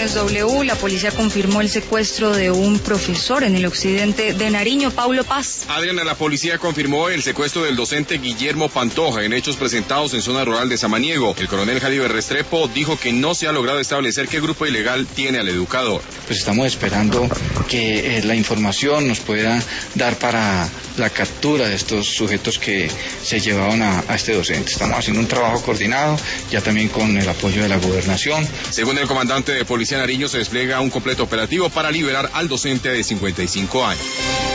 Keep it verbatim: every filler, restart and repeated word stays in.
Informaciones W, la policía confirmó el secuestro de un profesor en el occidente de Nariño. Paulo Paz. Adriana, la policía confirmó el secuestro del docente Guillermo Pantoja en hechos presentados en zona rural de Samaniego. El coronel Jaliber Restrepo dijo que no se ha logrado establecer qué grupo ilegal tiene al educador. Pues estamos esperando que eh, la información nos pueda dar para la captura de estos sujetos que se llevaban a, a este docente. Estamos haciendo un trabajo coordinado, ya también con el apoyo de la gobernación. Según el comandante de Policía Nariño, se despliega un completo operativo para liberar al docente de cincuenta y cinco años.